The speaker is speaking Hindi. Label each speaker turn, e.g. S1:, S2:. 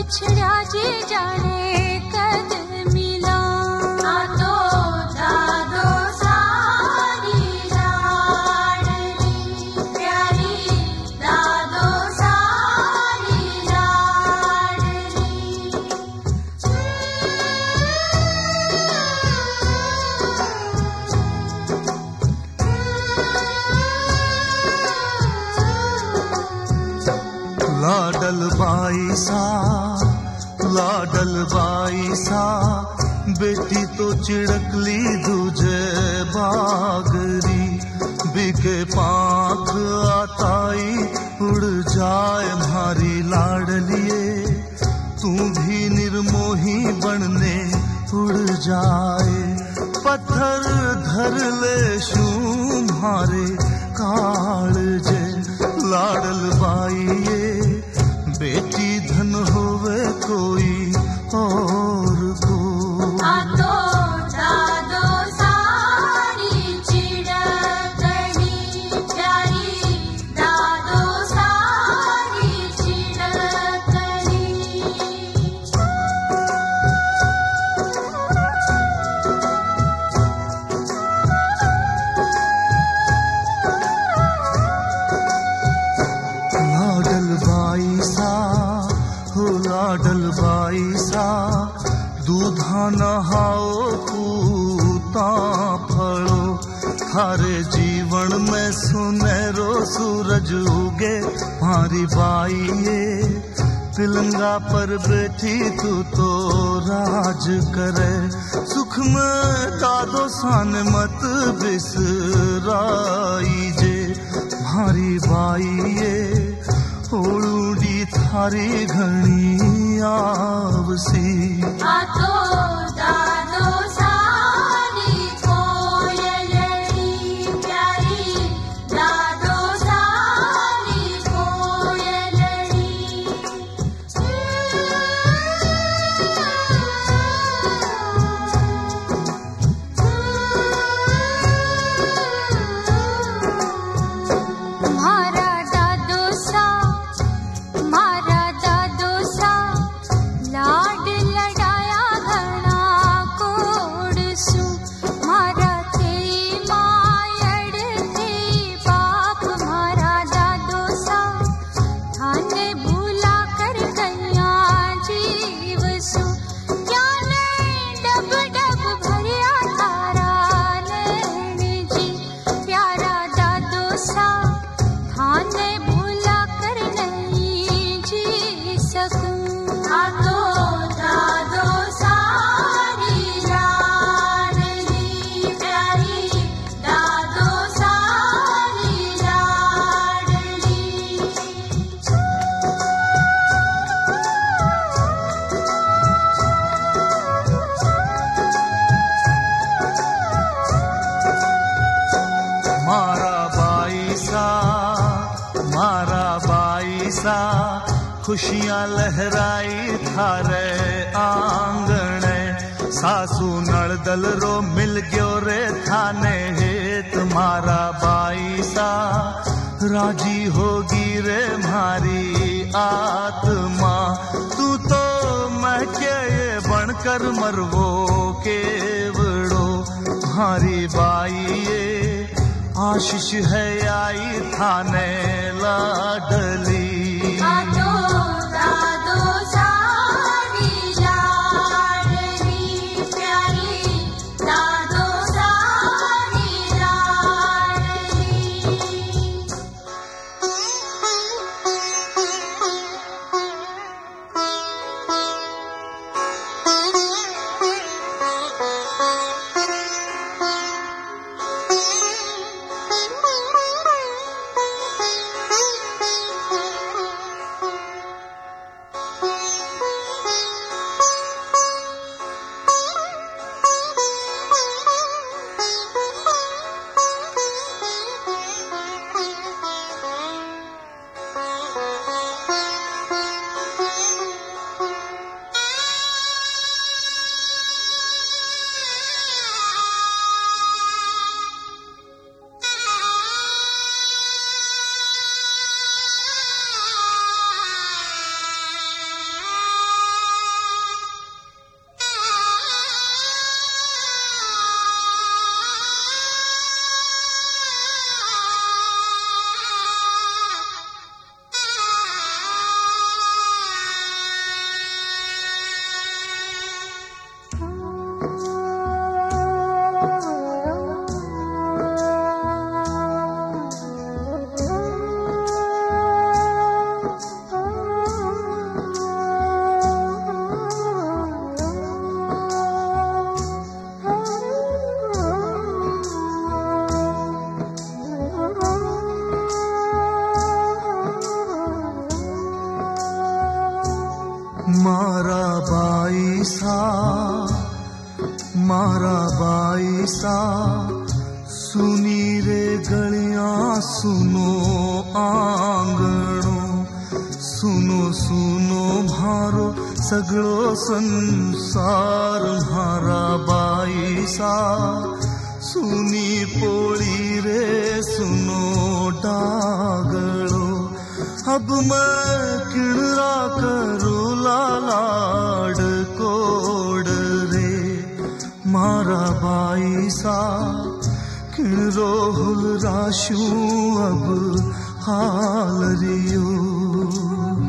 S1: बिछड़ा जे जाने कद मिला तो दादो सारी लाडली प्यारी दादो सारी लाडली लाडल बाई सा बेटी तो चिड़कली दूजे बागरी बिके पाख आताई उड़ जाए भारी लाडलिए तू भी निर्मोही बनने उड़ जाए पत्थर धर ले शू मारे कालजे लाडल बाई ये बेटी धन होवे कोई और को तो दादो सारी चिड़कली प्यारी दादो सारी चिड़कली लाडल बाई सा दूधा नहाओ पूता फड़ो थारे जीवन में सुनहरो सूरज उगे हमारी बाई ये तिलंगा पर बैठी तू तो राज करे सुख में दादो सान मत बिसराई जे हमारी बाई ये ओड़ी थारी घणी आवसी तो दादो सारी कोयलड़ी प्यारी दादो सारी कोयलड़ी मारा दादो सा लाड लड़ाया घना कोड़सू मारा थे मायड़ थे बाप मारा दादो सा थाने भूला कर गया जीवसू क्या डब डब भरिया तारा नैन जी प्यारा दादो सा थाने भूला कर नहीं जी सकूं तो दादो सारी लाडली प्यारी दादो सारी लाडली मारा बाई सा खुशियां लहराई थारे आंगणे सासू नड़दल रो मिल गयो रे थाने हेत मारा बाई सा राजी होगी रे मारी आत्मा तू तो महके ये बनकर मरवो केवड़ो मारी बाई ये आशीष है आई थाने लाडली दादो सारी लाडली प्यारी दादो सारी लाडली
S2: सुनी रे गलियां सुनो आंगणों, सुनो सुनो भारो सगळो संसार म्हारा बाईसा। सुनी पोळी रे सुनो डागळो, अब मैं किणरा करू लाड कोड रे मारा बाईसा। किणरो हुल राशू अब हाल रियो।